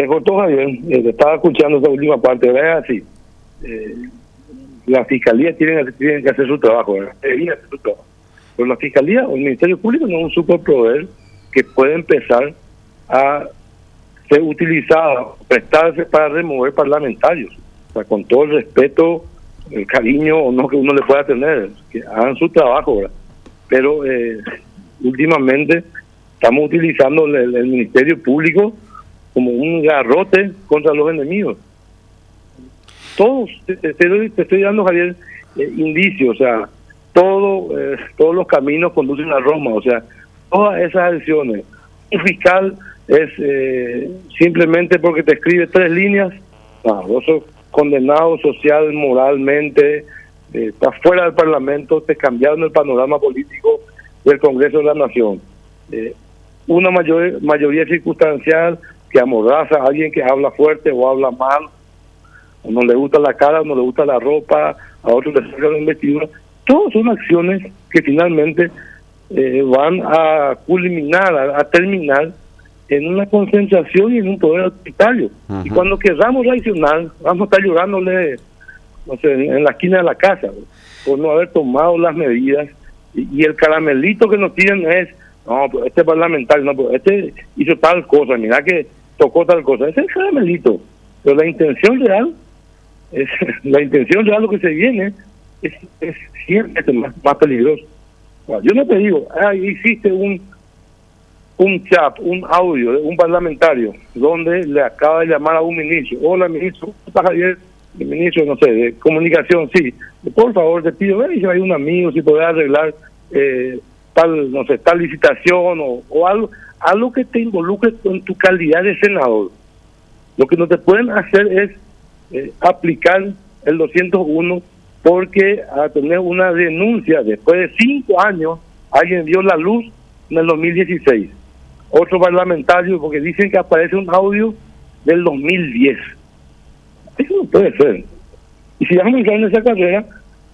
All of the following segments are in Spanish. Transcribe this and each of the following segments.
Se cortó, Javier. Estaba escuchando esa última parte. ¿Verdad? Así. La Fiscalía tiene que hacer su trabajo, ¿verdad? Debería hacer su trabajo. Pero la Fiscalía o el Ministerio Público no es un superpoder que puede empezar a ser utilizado, prestarse para remover parlamentarios. O sea, con todo el respeto, el cariño o no que uno le pueda tener, que hagan su trabajo, ¿verdad? Pero últimamente estamos utilizando el Ministerio Público como un garrote contra los enemigos. Todos, te estoy dando, Javier, indicios, o sea, todos los caminos conducen a Roma, o sea, todas esas acciones. Un fiscal es simplemente porque te escribe 3 líneas, no, vos sos condenado social, moralmente, estás fuera del Parlamento, te cambiaron el panorama político del Congreso de la Nación. Una mayoría circunstancial que amordaza a alguien que habla fuerte o habla mal, o no le gusta la cara, o no le gusta la ropa, a otros le sacan la investidura. Todas son acciones que finalmente van a culminar, a terminar en una concentración y en un poder autoritario. Y cuando queramos reaccionar, vamos a estar llorándole, no sé, en la esquina de la casa, por no haber tomado las medidas. Y el caramelito que nos tiran es, no, pues este parlamentario, no, pues este hizo tal cosa, mira que tocó tal cosa. Ese es el caramelito. Pero la intención real, lo que se viene, es siempre más peligroso. Bueno, yo no te digo, hiciste un chat, un audio de un parlamentario donde le acaba de llamar a un ministro. Hola, ministro, ¿cómo está, Javier? El ministro, no sé, de comunicación, sí. Por favor, te pido, si hay un amigo, si podés arreglar tal, no sé, tal licitación o algo que te involucre con tu calidad de senador. Lo que no te pueden hacer es aplicar el 201 porque a tener una denuncia después de 5 años, alguien vio la luz en el 2016. Otro parlamentario, porque dicen que aparece un audio del 2010. Eso no puede ser. Y si vamos a entrar en esa carrera,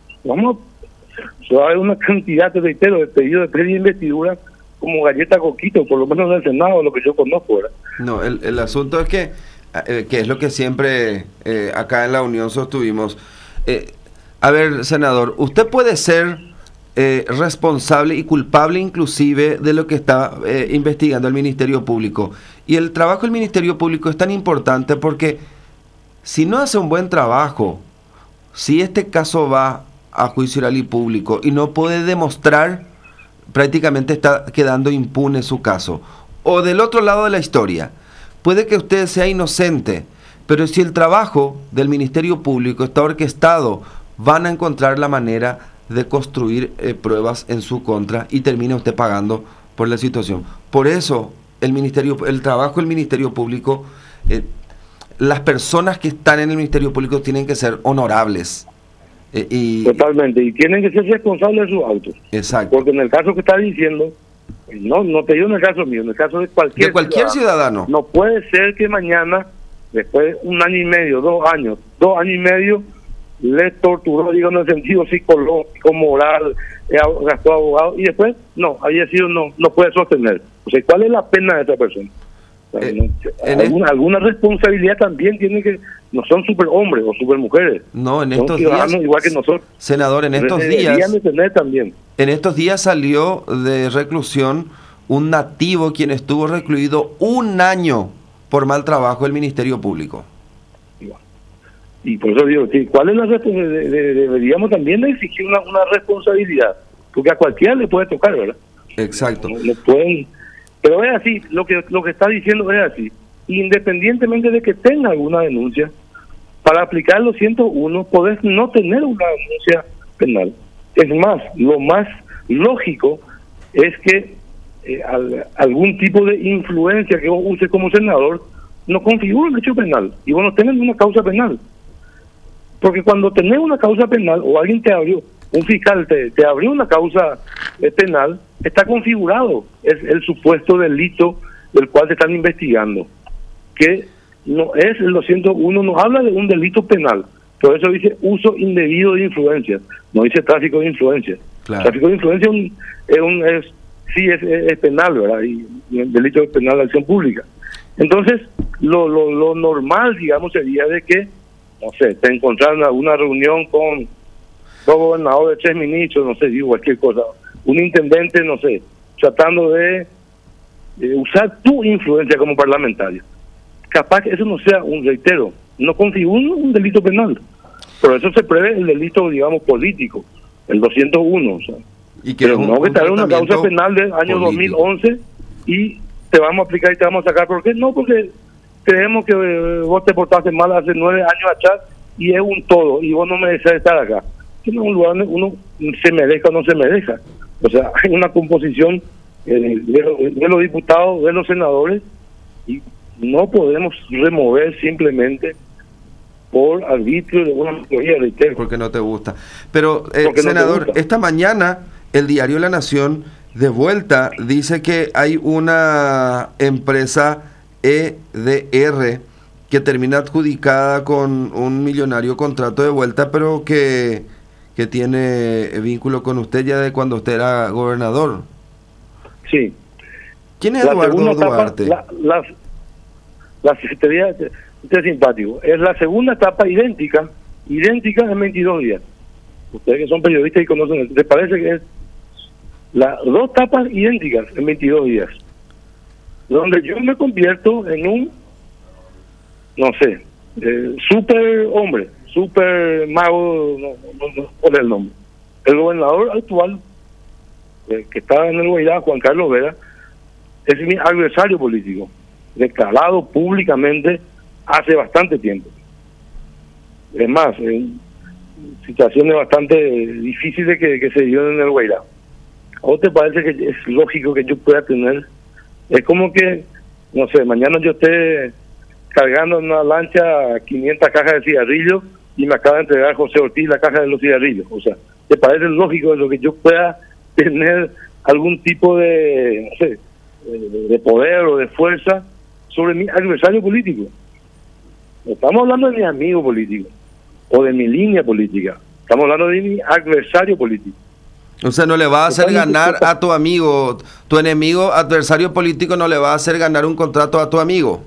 se va a ver una cantidad, te reitero, de pedidos de previa investidura como galleta coquito, por lo menos en el Senado, lo que yo conozco, ¿verdad? No, el asunto es que es lo que siempre acá en la Unión sostuvimos. A ver, senador, usted puede ser responsable y culpable inclusive de lo que está investigando el Ministerio Público. Y el trabajo del Ministerio Público es tan importante porque si no hace un buen trabajo, si este caso va a juicio oral y público y no puede demostrar, prácticamente está quedando impune su caso. O del otro lado de la historia, puede que usted sea inocente, pero si el trabajo del Ministerio Público está orquestado, van a encontrar la manera de construir pruebas en su contra y termina usted pagando por la situación. Por eso el trabajo del Ministerio Público, las personas que están en el Ministerio Público tienen que ser honorables. Totalmente, y tienen que ser responsables de sus autos. Exacto. Porque en el caso que está diciendo, no te digo en el caso mío, en el caso de cualquier ciudadano. No puede ser que mañana, después de 1 año y medio, 2 años y medio, le torturó, digo, en el sentido psicológico, moral, gastó abogado, y después, no puede sostener. O sea, ¿cuál es la pena de esa persona? O sea, alguna responsabilidad también tiene que, no son superhombres o supermujeres. No, en son estos ciudadanos días, igual que nosotros. Senador, en estos días, de tener también. En estos días salió de reclusión un nativo quien estuvo recluido 1 año por mal trabajo del Ministerio Público. Y por eso digo, ¿cuál es la responsabilidad? Deberíamos también exigir una responsabilidad, porque a cualquiera le puede tocar, ¿verdad? Exacto. No pueden, pero es así, lo que está diciendo es así. Independientemente de que tenga alguna denuncia, para aplicar los 101 podés no tener una denuncia penal. Es más, lo más lógico es que algún tipo de influencia que vos uses como senador no configure un hecho penal y vos no tengas una causa penal. Porque cuando tenés una causa penal o alguien te abrió, un fiscal te abrió una causa penal, está configurado, es el supuesto delito del cual te están investigando, que no es el 201, no habla de un delito penal, por eso dice uso indebido de influencias, no dice tráfico de influencias. Claro. Tráfico de influencias sí es penal, ¿verdad? Y el delito penal de acción pública. Entonces, lo normal, digamos, sería de que, no sé, te encontraran en una reunión con dos gobernadores, 3 ministros, no sé, digo cualquier cosa, un intendente, no sé, tratando de usar tu influencia como parlamentario. Capaz que eso no sea reitero, no configura un delito penal. Por eso se prevé el delito, digamos, político, el 201, o sea. Y que Pero no que te haga una causa penal del año político. 2011 y te vamos a aplicar y te vamos a sacar. ¿Por qué? No, porque creemos que vos te portaste mal hace 9 años atrás y es un todo, y vos no mereces estar acá. Que no es un lugar donde uno se merezca o no se merezca. O sea, hay una composición de los diputados, de los senadores, y no podemos remover simplemente por arbitrio de una mayoría, reitero. Porque no te gusta. Pero, senador, no gusta. Esta mañana el diario La Nación de vuelta dice que hay una empresa EDR que termina adjudicada con un millonario contrato de vuelta, pero que tiene vínculo con usted ya de cuando usted era gobernador. Sí. ¿Quién es Eduardo Duarte? La Secretaría, usted es simpático, es la segunda etapa idéntica en 22 días. Ustedes que son periodistas y conocen, ¿les parece que es las dos etapas idénticas en 22 días? Donde yo me convierto en un, no sé, super hombre, super mago, no cuál es el nombre. El gobernador actual, que está en el Guairá, Juan Carlos Vera, es mi adversario político, declarado públicamente hace bastante tiempo. Es más, en situaciones bastante difíciles que se dieron en el Guairá. ¿A vos te parece que es lógico que yo pueda tener? Es como que, no sé, mañana yo esté cargando en una lancha 500 cajas de cigarrillos y me acaba de entregar José Ortiz la caja de los cigarrillos. O sea, ¿te parece lógico eso que yo pueda tener algún tipo de, no sé, de poder o de fuerza sobre mi adversario político? No estamos hablando de mi amigo político o de mi línea política, estamos hablando de mi adversario político. O sea, no le va a hacer ganar a tu amigo, tu enemigo, adversario político, no le va a hacer ganar un contrato a tu amigo.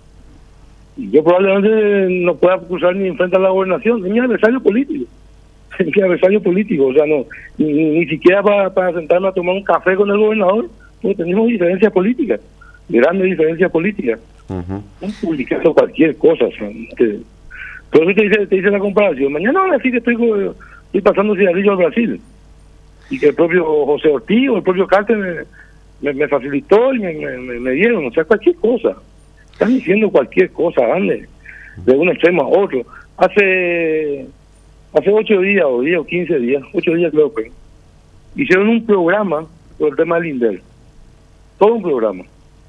Yo probablemente no pueda cruzar ni enfrentar la gobernación, es mi adversario político. Es mi adversario político, o sea, no ni siquiera para sentarme a tomar un café con el gobernador, porque tenemos diferencias políticas, grandes diferencias políticas. No publicando cualquier cosa, o sea, por eso te dice la comparación. Mañana van a decir que estoy pasando cigarrillo al Brasil, y que el propio José Ortiz o el propio Cárter me facilitó y me dieron, o sea, cualquier cosa. Están diciendo cualquier cosa, ande, de un extremo a otro. Hace 8 días o 15 días, 8 días creo que, hicieron un programa por el tema del INDER. Todo un programa.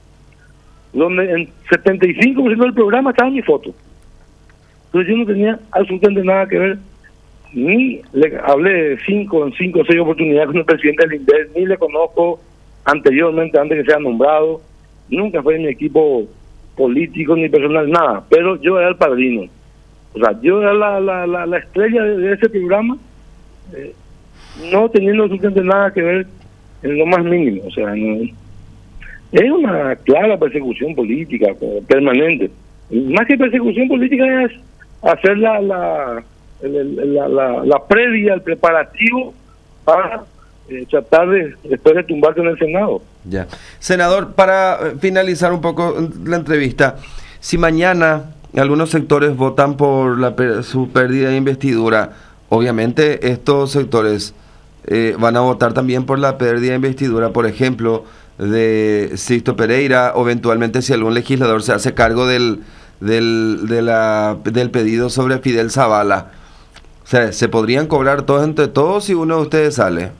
Donde en 75% del programa estaba mi foto. Entonces yo no tenía absolutamente nada que ver, ni le hablé en 5 o 6 oportunidades con el presidente del INDER, ni le conozco anteriormente, antes que sea nombrado, nunca fue en mi equipo político ni personal, nada, pero yo era el padrino. O sea, yo era la estrella de ese programa, no teniendo absolutamente nada que ver en lo más mínimo. O sea, no, es una clara persecución política permanente. Más que persecución política es hacer la previa, el preparativo para tratar de después de tumbarte en el Senado. Ya. Senador, para finalizar un poco la entrevista, si mañana algunos sectores votan por su pérdida de investidura, obviamente estos sectores van a votar también por la pérdida de investidura, por ejemplo, de Sixto Pereira, o eventualmente si algún legislador se hace cargo del pedido sobre Fidel Zavala. O sea, ¿se podrían cobrar todos entre todos si uno de ustedes sale?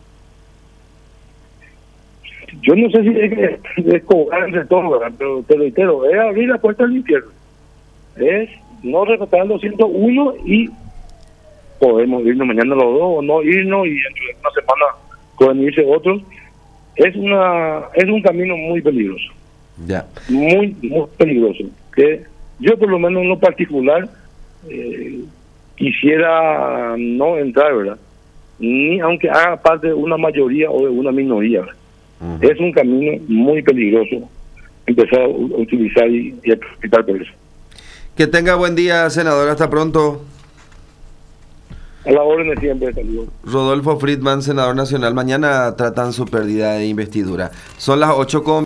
Yo no sé si es cobrar entre todos, ¿verdad? Pero te reitero, es abrir la puerta al infierno. Es no respetar el 201 y podemos irnos mañana los dos o no irnos y dentro de una semana pueden irse otros. Es un camino muy peligroso. Ya. Muy peligroso. Que yo por lo menos en lo particular quisiera no entrar, ¿verdad? Ni aunque haga parte de una mayoría o de una minoría, ¿verdad? Es un camino muy peligroso, empezar a utilizar y a participar por eso. Que tenga buen día, senador. Hasta pronto. A la orden de siempre, saludos. Rodolfo Friedman, senador nacional. Mañana tratan su pérdida de investidura. Son las 8:00.